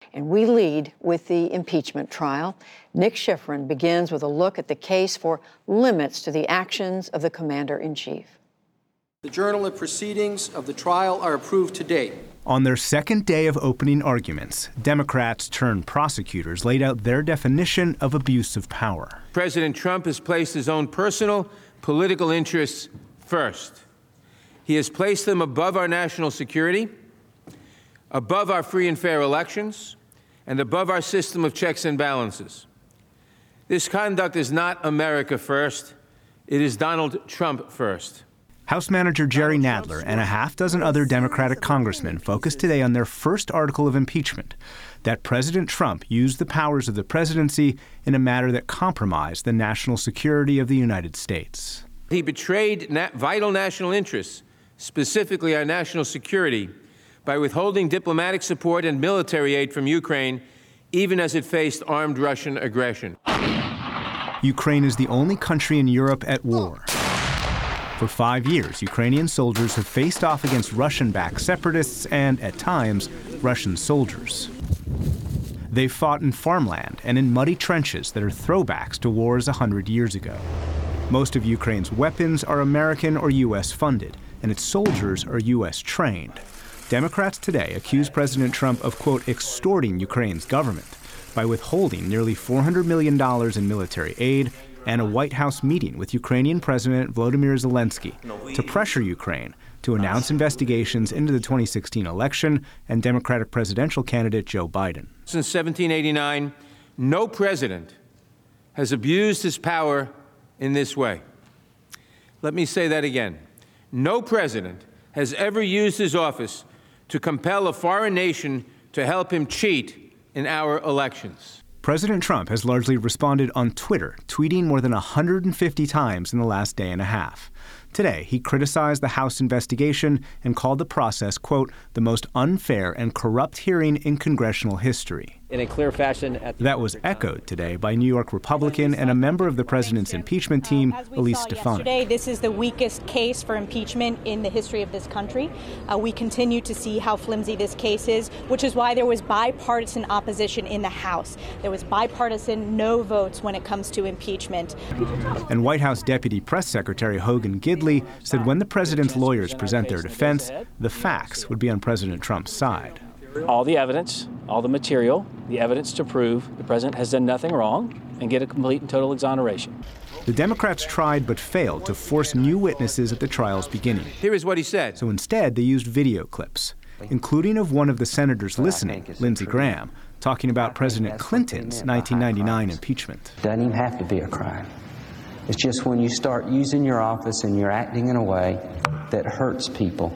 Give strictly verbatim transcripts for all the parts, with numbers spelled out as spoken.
and we lead with the impeachment trial. Nick Schifrin begins with a look at the case for limits to the actions of the commander-in-chief. The journal of proceedings of the trial are approved to date. On their second day of opening arguments, Democrats turned prosecutors laid out their definition of abuse of power. President Trump has placed his own personal political interests first. He has placed them above our national security, above our free and fair elections, and above our system of checks and balances. This conduct is not America first. It is Donald Trump first. House Manager Jerry Nadler and a half dozen other Democratic congressmen focused today on their first article of impeachment, that President Trump used the powers of the presidency in a matter that compromised the national security of the United States. He betrayed na- vital national interests, specifically our national security, by withholding diplomatic support and military aid from Ukraine, even as it faced armed Russian aggression. Ukraine is the only country in Europe at war. For five years, Ukrainian soldiers have faced off against Russian-backed separatists and, at times, Russian soldiers. They've fought in farmland and in muddy trenches that are throwbacks to wars a hundred years ago. Most of Ukraine's weapons are American or U S funded, and its soldiers are U S trained. Democrats today accuse President Trump of, quote, extorting Ukraine's government by withholding nearly four hundred million dollars in military aid and a White House meeting with Ukrainian President Volodymyr Zelensky to pressure Ukraine to announce investigations into the twenty sixteen election and Democratic presidential candidate Joe Biden. Since seventeen eighty-nine, no president has abused his power in this way. Let me say that again. No president has ever used his office to compel a foreign nation to help him cheat in our elections. President Trump has largely responded on Twitter, tweeting more than one hundred fifty times in the last day and a half. Today, he criticized the House investigation and called the process, quote, the most unfair and corrupt hearing in congressional history. In a clear fashion. At the that was echoed today by New York Republican and a member of the president's impeachment team, uh, Elise Stefanik. Yesterday, this is the weakest case for impeachment in the history of this country. Uh, we continue to see how flimsy this case is, which is why there was bipartisan opposition in the House. There was bipartisan no votes when it comes to impeachment. And White House Deputy Press Secretary Hogan Gidley said when the president's lawyers present their defense, the facts would be on President Trump's side. All the evidence, all the material, the evidence to prove the president has done nothing wrong and get a complete and total exoneration. The Democrats tried but failed to force new witnesses at the trial's beginning. Here is what he said. So instead, they used video clips, including of one of the senators listening, Lindsey Graham, talking about President Clinton's nineteen ninety-nine impeachment. Doesn't even have to be a crime. It's just when you start using your office and you're acting in a way that hurts people,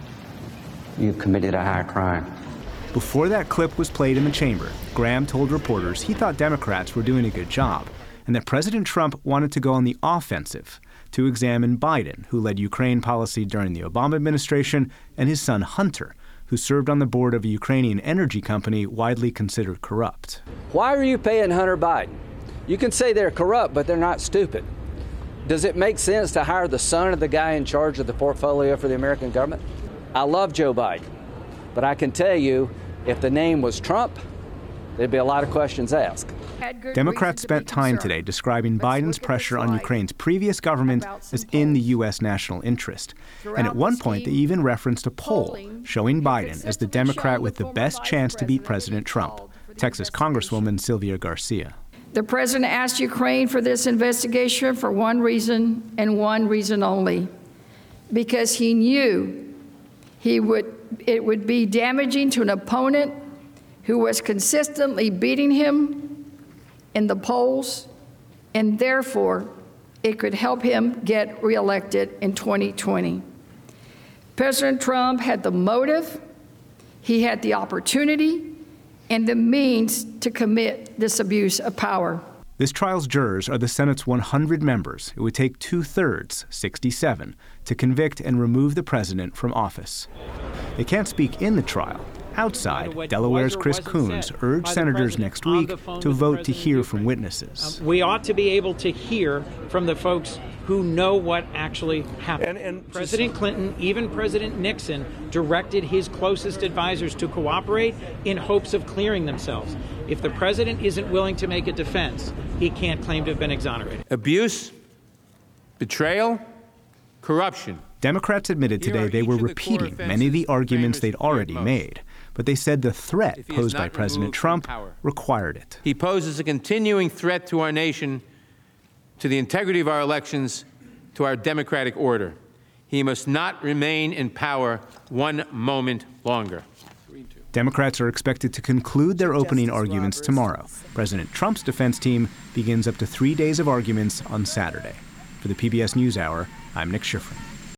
you've committed a high crime. Before that clip was played in the chamber, Graham told reporters he thought Democrats were doing a good job and that President Trump wanted to go on the offensive to examine Biden, who led Ukraine policy during the Obama administration, and his son Hunter, who served on the board of a Ukrainian energy company widely considered corrupt. Why are you paying Hunter Biden? You can say they're corrupt, but they're not stupid. Does it make sense to hire the son of the guy in charge of the portfolio for the American government? I love Joe Biden, but I can tell you, if the name was Trump, there'd be a lot of questions asked. Democrats spent time today describing Biden's pressure on Ukraine's previous government as in the U S national interest. And at one point, they even referenced a poll showing Biden as the Democrat with the best chance to beat President Trump. Texas Congresswoman Sylvia Garcia. The president asked Ukraine for this investigation for one reason and one reason only, because he knew he would it would be damaging to an opponent who was consistently beating him in the polls, and therefore it could help him get reelected in twenty twenty. President Trump had the motive, he had the opportunity, and the means to commit this abuse of power. This trial's jurors are the Senate's one hundred members. It would take two-thirds, sixty-seven, to convict and remove the president from office. They can't speak in the trial, Outside, Delaware's Chris Coons urged senators next week to vote to hear from witnesses. We ought to be able to hear from the folks who know what actually happened. And, and President Clinton, even President Nixon, directed his closest advisors to cooperate in hopes of clearing themselves. If the president isn't willing to make a defense, he can't claim to have been exonerated. Abuse, betrayal, corruption. Democrats admitted today they were repeating many of the arguments they'd already made, but they said the threat posed by President Trump required it. He poses a continuing threat to our nation, to the integrity of our elections, to our democratic order. He must not remain in power one moment longer. Democrats are expected to conclude their opening arguments tomorrow. President Trump's defense team begins up to three days of arguments on Saturday. For the P B S NewsHour, I'm Nick Schifrin.